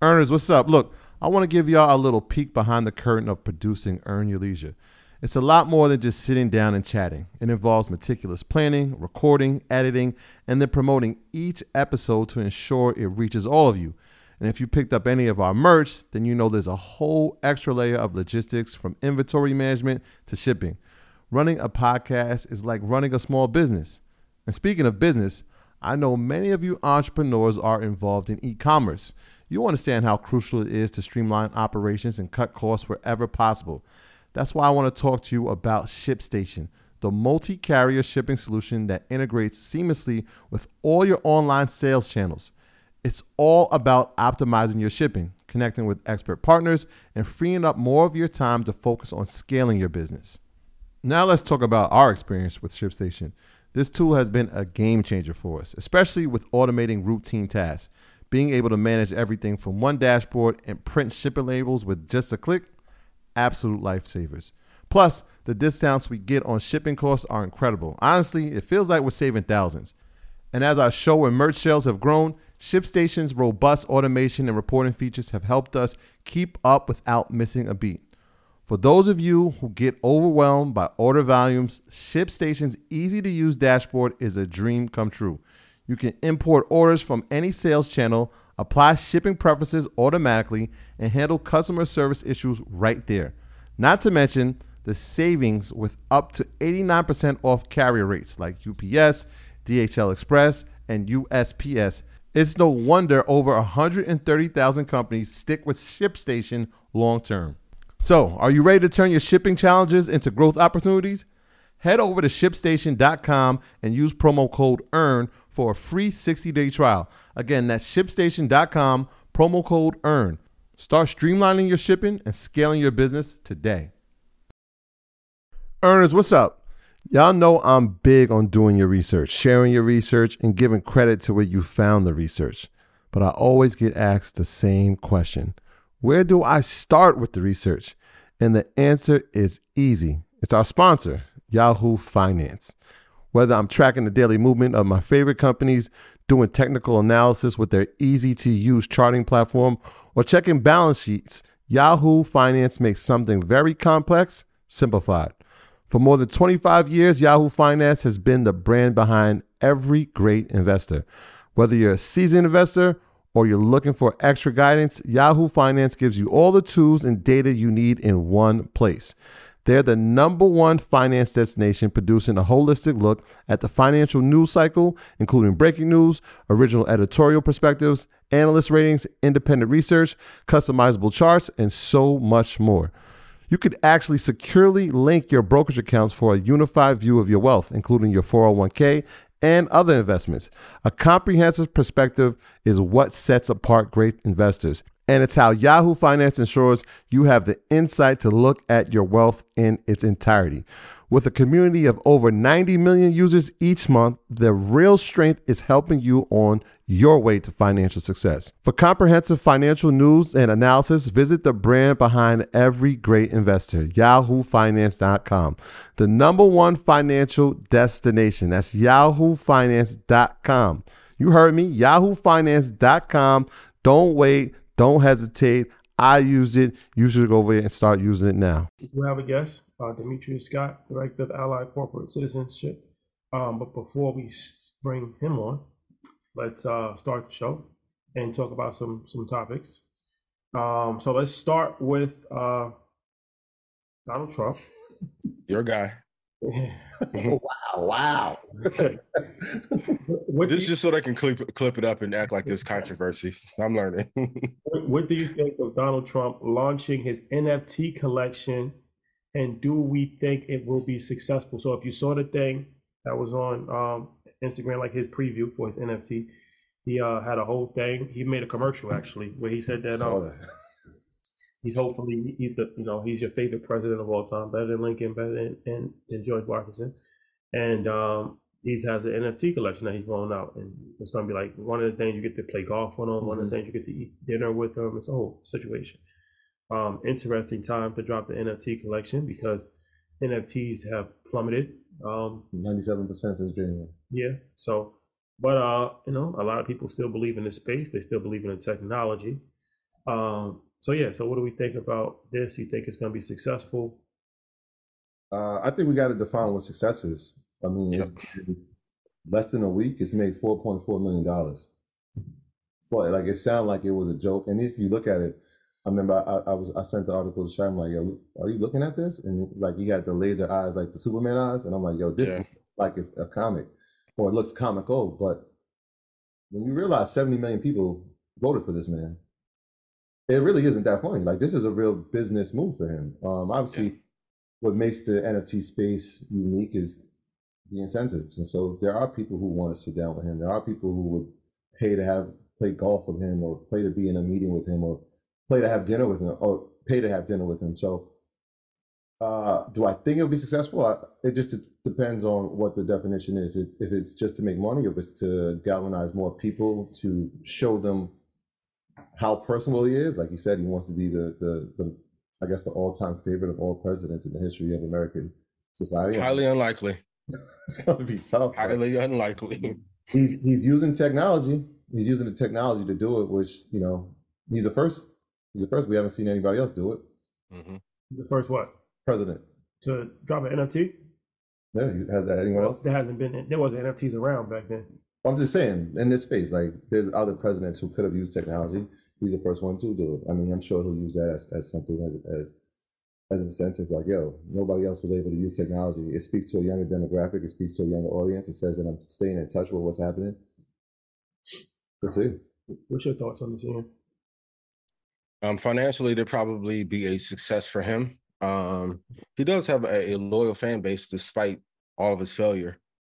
Earners, what's up? Look, I want to give y'all a little peek behind the curtain of producing Earn Your Leisure. It's a lot more than just sitting down and chatting. It involves meticulous planning, recording, editing, and then promoting each episode to ensure it reaches all of you. And if you picked up any of our merch, then you know there's a whole extra layer of logistics from inventory management to shipping. Running a podcast is like running a small business. And speaking of business, I know many of you entrepreneurs are involved in e-commerce. You understand how crucial it is to streamline operations and cut costs wherever possible. That's why I want to talk to you about ShipStation, the multi-carrier shipping solution that integrates seamlessly with all your online sales channels. It's all about optimizing your shipping, connecting with expert partners, and freeing up more of your time to focus on scaling your business. Now let's talk about our experience with ShipStation. This tool has been a game changer for us, especially with automating routine tasks. Being able to manage everything from one dashboard and print shipping labels with just a click, absolute lifesavers. Plus, the discounts we get on shipping costs are incredible. Honestly, it feels like we're saving thousands. And as our show and merch sales have grown, ShipStation's robust automation and reporting features have helped us keep up without missing a beat. For those of you who get overwhelmed by order volumes, ShipStation's easy-to-use dashboard is a dream come true. You can import orders from any sales channel, apply shipping preferences automatically, and handle customer service issues right there. Not to mention the savings with up to 89% off carrier rates like UPS, DHL Express, and USPS. It's no wonder over 130,000 companies stick with ShipStation long term. So, are you ready to turn your shipping challenges into growth opportunities? Head over to ShipStation.com and use promo code EARN for a free 60-day trial. Again, that's ShipStation.com, promo code EARN. Start streamlining your shipping and scaling your business today. Earners, what's up? Y'all know I'm big on doing your research, sharing your research, and giving credit to where you found the research. But I always get asked the same question. Where do I start with the research? And the answer is easy. It's our sponsor, Yahoo Finance. Whether I'm tracking the daily movement of my favorite companies, doing technical analysis with their easy-to-use charting platform, or checking balance sheets, Yahoo Finance makes something very complex simplified. For more than 25 years, Yahoo Finance has been the brand behind every great investor. Whether you're a seasoned investor or you're looking for extra guidance, Yahoo Finance gives you all the tools and data you need in one place. They're the #1 finance destination, producing a holistic look at the financial news cycle, including breaking news, original editorial perspectives, analyst ratings, independent research, customizable charts, and so much more. You could actually securely link your brokerage accounts for a unified view of your wealth, including your 401k and other investments. A comprehensive perspective is what sets apart great investors. And it's how Yahoo Finance ensures you have the insight to look at your wealth in its entirety. With a community of over 90 million users each month, the real strength is helping you on your way to financial success. For comprehensive financial news and analysis, visit the brand behind every great investor, yahoofinance.com. The #1 financial destination. That's yahoofinance.com. You heard me, yahoofinance.com. Don't wait. Don't hesitate. I use it. You should go over there and start using it now. We have a guest, Demetrius Scott, Director of Allied Corporate Citizenship. But before we bring him on, let's start the show and talk about some topics. So let's start with Donald Trump. Your guy. Wow. This is just so they can clip it up and act like this controversy. I'm learning. What do you think of Donald Trump launching his NFT collection, and do we think it will be successful? So if you saw the thing that was on Instagram, like his preview for his NFT, he had a whole thing. He made a commercial actually where he said that he's your favorite president of all time, better than Lincoln, better than George Washington. And he has an NFT collection that he's rolling out. And it's going to be like one of the things you get to play golf with him, one of the things you get to eat dinner with him. It's a whole situation. Interesting time to drop the NFT collection because NFTs have plummeted. 97% since January. Yeah. So, but a lot of people still believe in this space. They still believe in the technology. So yeah, so what do we think about this? Do you think it's going to be successful? I think we got to define what success is. I mean, it's Yep. been less than a week. It's made $4.4 million. Like it sounded like it was a joke. And if you look at it, I remember I sent the article to Shy. I'm like, yo, are you looking at this? And like he had the laser eyes, like the Superman eyes, and I'm like, yo, this Yeah. looks like it's a comic, or it looks comical. But when you realize 70 million people voted for this man, it really isn't that funny. Like this is a real business move for him. Obviously, what makes the NFT space unique is the incentives, and so there are people who want to sit down with him. There are people who would pay to have play golf with him, or pay to be in a meeting with him, or play to have dinner with him, or pay to have dinner with him. So, do I think it'll be successful? It just depends on what the definition is. If it's just to make money, if it's to galvanize more people, to show them how personal he is. Like he said, he wants to be the I guess the all-time favorite of all presidents in the history of American society. Highly unlikely. It's going to be tough. Highly unlikely. He's using technology. He's using the technology to do it, which he's a first. He's a first. We haven't seen anybody else do it. Mm-hmm. The first what? President. To drop an NFT? Yeah, has that anyone else? There wasn't NFTs around back then. I'm just saying, in this space, like there's other presidents who could have used technology. He's the first one to do it. I mean, I'm sure he'll use that as something as an incentive. Like, yo, nobody else was able to use technology. It speaks to a younger demographic. It speaks to a younger audience. It says that I'm staying in touch with what's happening. We'll see. What's your thoughts on this, Ian? Financially, there'd probably be a success for him. He does have a loyal fan base despite all of his failure.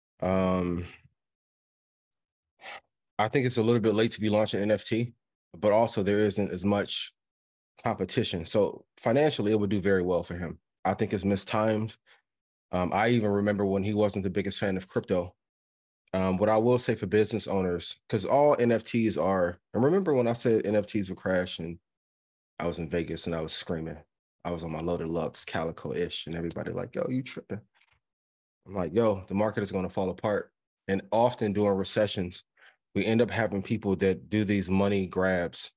I think it's a little bit late to be launching NFT, but also there isn't as much competition. So financially, it would do very well for him. I think it's mistimed. I even remember when he wasn't the biggest fan of crypto. What I will say for business owners, because all NFTs are, and remember when I said NFTs would crash and I was in Vegas and I was screaming. I was on my Loaded Lux Calico-ish and everybody like, yo, you tripping. I'm like, yo, the market is going to fall apart. And often during recessions, we end up having people that do these money grabs.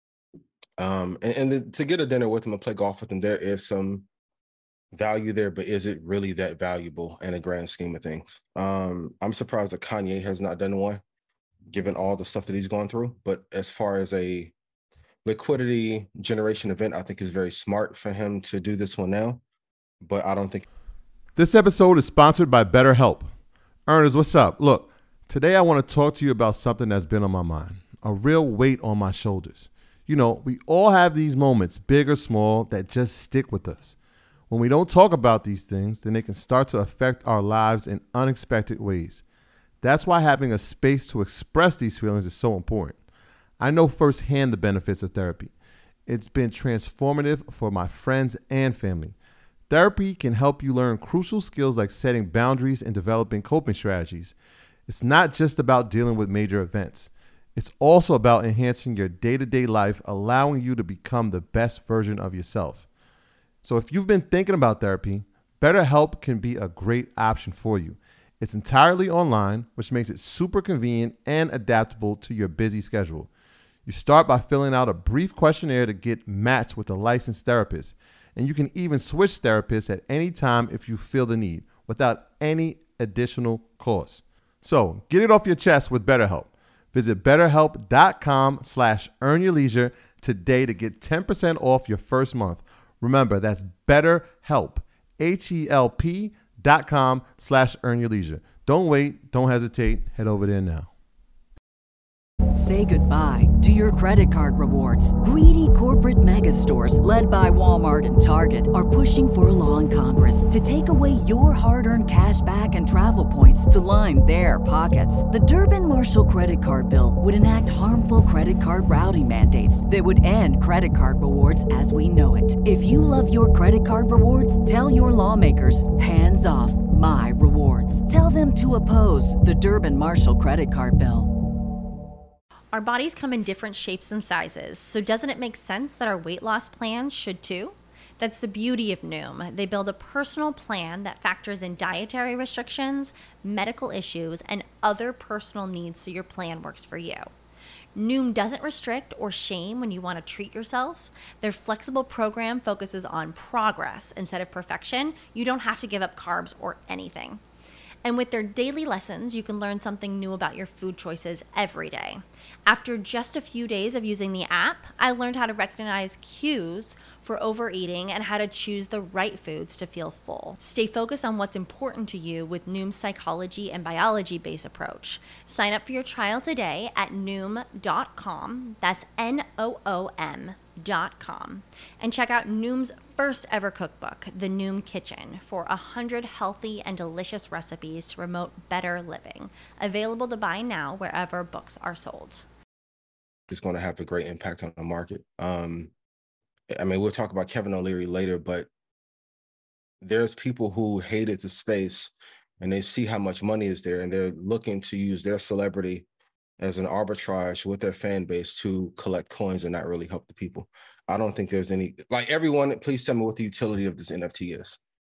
To get a dinner with them and play golf with them, there is some value there, but is it really that valuable in a grand scheme of things? I'm surprised that Kanye has not done one, given all the stuff that he's gone through. But as far as a liquidity generation event, I think is very smart for him to do this one now. But I don't think. This episode is sponsored by BetterHelp. Earners, what's up? Look, today I want to talk to you about something that's been on my mind, a real weight on my shoulders. You know, we all have these moments, big or small, that just stick with us. When we don't talk about these things, then they can start to affect our lives in unexpected ways. That's why having a space to express these feelings is so important. I know firsthand the benefits of therapy. It's been transformative for my friends and family. Therapy can help you learn crucial skills like setting boundaries and developing coping strategies. It's not just about dealing with major events. It's also about enhancing your day-to-day life, allowing you to become the best version of yourself. So if you've been thinking about therapy, BetterHelp can be a great option for you. It's entirely online, which makes it super convenient and adaptable to your busy schedule. You start by filling out a brief questionnaire to get matched with a licensed therapist, and you can even switch therapists at any time if you feel the need, without any additional cost. So get it off your chest with BetterHelp. Visit BetterHelp.com/earnyourleisure today to get 10% off your first month. Remember, that's BetterHelp, HELP.com/earnyourleisure. Don't wait, don't hesitate, head over there now. Say goodbye to your credit card rewards. Greedy corporate mega stores, led by Walmart and Target, are pushing for a law in Congress to take away your hard-earned cash back and travel points to line their pockets. The Durbin-Marshall credit card bill would enact harmful credit card routing mandates that would end credit card rewards as we know it. If you love your credit card rewards, tell your lawmakers, hands off my rewards. Tell them to oppose the Durbin-Marshall credit card bill. Our bodies come in different shapes and sizes, so doesn't it make sense that our weight loss plans should too? That's the beauty of Noom. They build a personal plan that factors in dietary restrictions, medical issues, and other personal needs so your plan works for you. Noom doesn't restrict or shame when you want to treat yourself. Their flexible program focuses on progress instead of perfection. You don't have to give up carbs or anything. And with their daily lessons, you can learn something new about your food choices every day. After just a few days of using the app, I learned how to recognize cues for overeating and how to choose the right foods to feel full. Stay focused on what's important to you with Noom's psychology and biology-based approach. Sign up for your trial today at Noom.com. That's Noom.com. And check out Noom's first ever cookbook, The Noom Kitchen, for 100 healthy and delicious recipes to promote better living. Available to buy now wherever books are sold. It's going to have a great impact on the market. I mean, we'll talk about Kevin O'Leary later, but there's people who hated the space and they see how much money is there and they're looking to use their celebrity as an arbitrage with their fan base to collect coins and not really help the people. I don't think there's any, like, everyone, please tell me what the utility of this NFT is.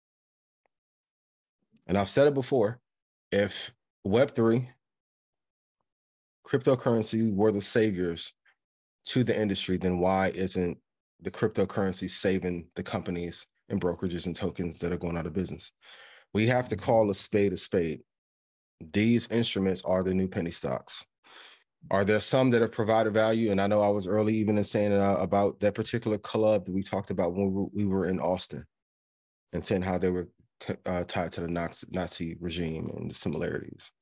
And I've said it before, if Web3, cryptocurrency were the saviors to the industry, then why isn't the cryptocurrency saving the companies and brokerages and tokens that are going out of business? We have to call a spade a spade. These instruments are the new penny stocks. Are there some that have provided value? And I know I was early even in saying about that particular club that we talked about when we were in Austin and saying how they were tied to the Nazi regime and the similarities.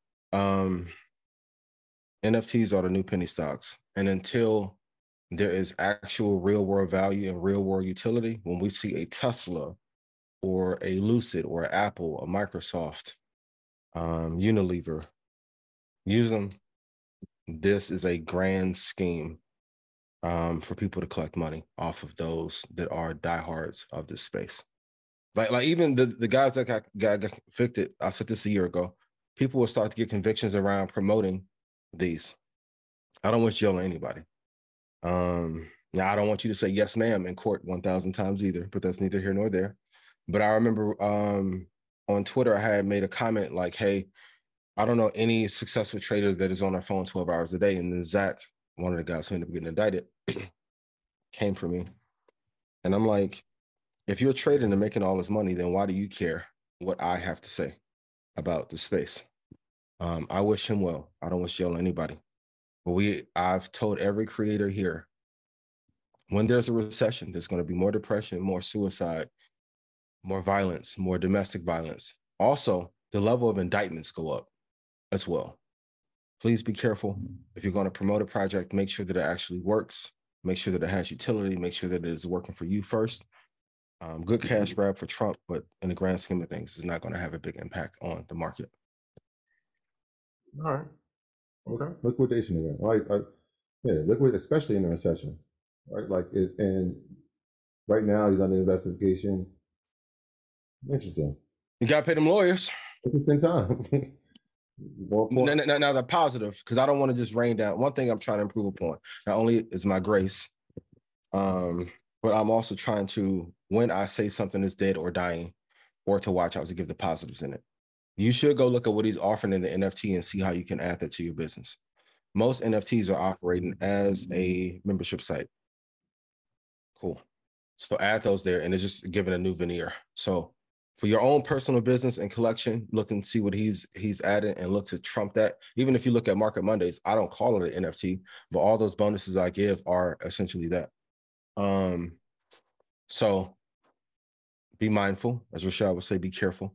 NFTs are the new penny stocks. And until there is actual real world value and real world utility, when we see a Tesla or a Lucid or Apple, a Microsoft, Unilever, use them, this is a grand scheme for people to collect money off of those that are diehards of this space. Like even the guys that got convicted, I said this a year ago, people will start to get convictions around promoting these. I don't wish jail on anybody. Now, I don't want you to say yes, ma'am in court 1,000 times either, but that's neither here nor there. But I remember on Twitter, I had made a comment like, hey, I don't know any successful trader that is on their phone 12 hours a day. And then Zach, one of the guys who ended up getting indicted, came for me. And I'm like, if you're trading and making all this money, then why do you care what I have to say about the space? I wish him well. I don't wish jail on anybody. But I've told every creator here, when there's a recession, there's going to be more depression, more suicide, more violence, more domestic violence. Also, the level of indictments go up as well. Please be careful. If you're going to promote a project, make sure that it actually works. Make sure that it has utility. Make sure that it is working for you first. Good cash grab for Trump, but in the grand scheme of things, it's not going to have a big impact on the market. All right. Okay. Liquidation event, right? Liquid, especially in a recession, right? Like it, and right now he's under investigation. Interesting. You got to pay them lawyers. At the same time. Now the positive, because I don't want to just rain down. One thing I'm trying to improve upon, not only is my grace, but I'm also trying to, when I say something is dead or dying, or to watch out, to give the positives in it. You should go look at what he's offering in the NFT and see how you can add that to your business. Most NFTs are operating as a membership site. Cool. So add those there, and it's just giving a new veneer. So for your own personal business and collection, look and see what he's added and look to trump that. Even if you look at Market Mondays, I don't call it an NFT, but all those bonuses I give are essentially that. So be mindful, as Rashad would say, be careful.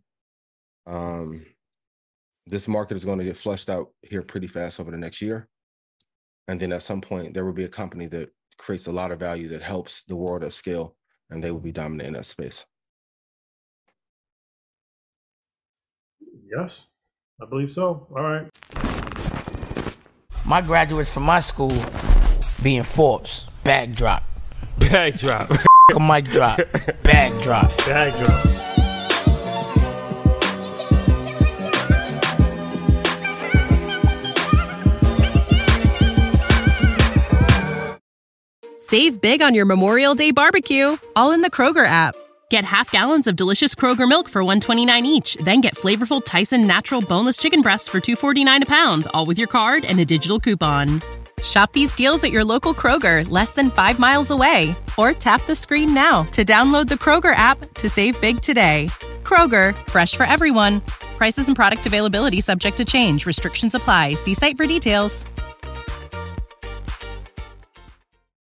This market is going to get flushed out here pretty fast over the next year. And then at some point, there will be a company that creates a lot of value that helps the world at scale, and they will be dominant in that space. Yes, I believe so. All right. My graduates from my school being Forbes, bag drop. Bag drop. A mic drop. Bag drop. Bag drop. Save big on your Memorial Day barbecue, all in the Kroger app. Get half gallons of delicious Kroger milk for $1.29 each. Then get flavorful Tyson natural boneless chicken breasts for $2.49 a pound, all with your card and a digital coupon. Shop these deals at your local Kroger, less than 5 miles away. Or tap the screen now to download the Kroger app to save big today. Kroger, fresh for everyone. Prices and product availability subject to change. Restrictions apply. See site for details.